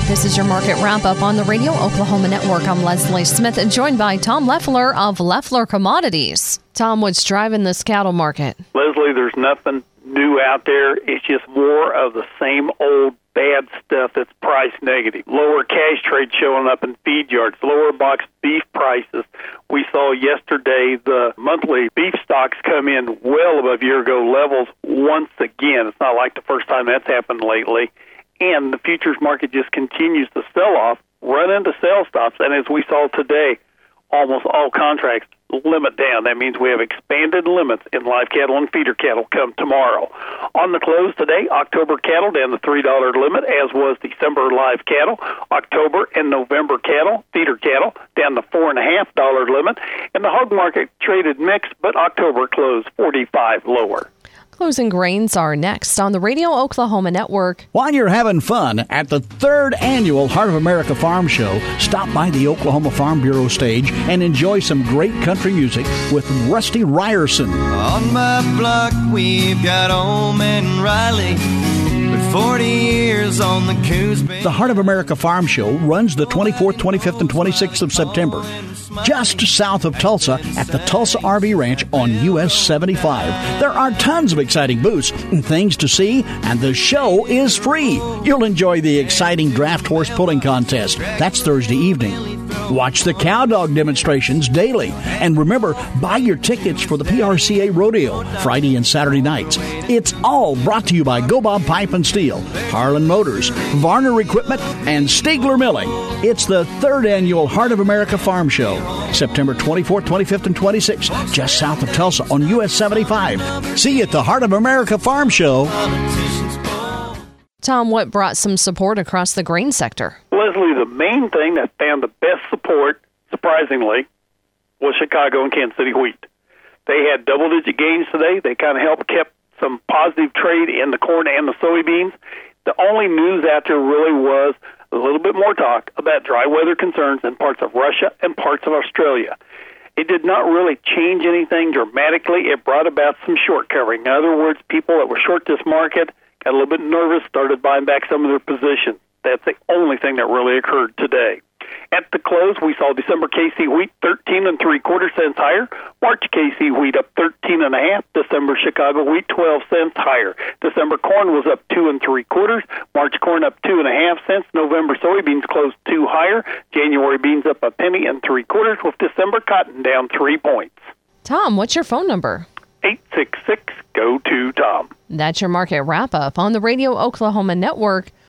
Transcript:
This is your market wrap-up on the Radio Oklahoma Network. I'm Leslie Smith, and joined by Tom Leffler of Leffler Commodities. Tom, what's driving this cattle market? Leslie, there's nothing new out there. It's just more of the same old bad stuff that's price negative. Lower cash trade showing up in feed yards, lower box beef prices. We saw yesterday the monthly beef stocks come in well above year-ago levels once again. It's not like the first time that's happened lately. And the futures market just continues to sell off, run into sell stops, and as we saw today, almost all contracts limit down. That means we have expanded limits in live cattle and feeder cattle come tomorrow. On the close today, October cattle down the $3 limit, as was December live cattle. October and November cattle, feeder cattle, down the $4.50 limit. And the hog market traded mixed, but October closed 45 lower. Closing grains are next on the Radio Oklahoma Network. While you're having fun at the 3rd annual Heart of America Farm Show, stop by the Oklahoma Farm Bureau stage and enjoy some great country music with Rusty Ryerson. On my block, we've got old man Riley, with 40 years on the Coos Bay. The Heart of America Farm Show runs the 24th, 25th, and 26th of September, just south of Tulsa at the Tulsa RV Ranch on US 75. There are tons of exciting booths and things to see, and the show is free. You'll enjoy the exciting draft horse pulling contest. That's Thursday evening. Watch the cow dog demonstrations daily. And remember, buy your tickets for the PRCA Rodeo Friday and Saturday nights. It's all brought to you by Go Bob Pipe and Steel, Harlan Motors, Varner Equipment, and Stiegler Milling. It's the 3rd annual Heart of America Farm Show, September 24th, 25th, and 26th, just south of Tulsa on US 75. See you at the Heart of America Farm Show. Tom, what brought some support across the grain sector? Leslie, the main thing that found the best support, surprisingly, was Chicago and Kansas City wheat. They had double-digit gains today. They kind of kept some positive trade in the corn and the soybeans. The only news out there really was a little bit more talk about dry weather concerns in parts of Russia and parts of Australia. It did not really change anything dramatically. It brought about some short covering. In other words, people that were short this market got a little bit nervous, started buying back some of their positions. That's the only thing that really occurred today. At the close, we saw December KC wheat 13 3/4 cents higher. March KC wheat up 13 1/2. December Chicago wheat 12 cents higher. December corn was up 2 3/4. March corn up 2 1/2 cents. November soybeans closed 2 higher. January beans up 1 3/4, with December cotton down 3 points. Tom, what's your phone number? 866-GO-TO-TOM. That's your market wrap-up on the Radio Oklahoma Network.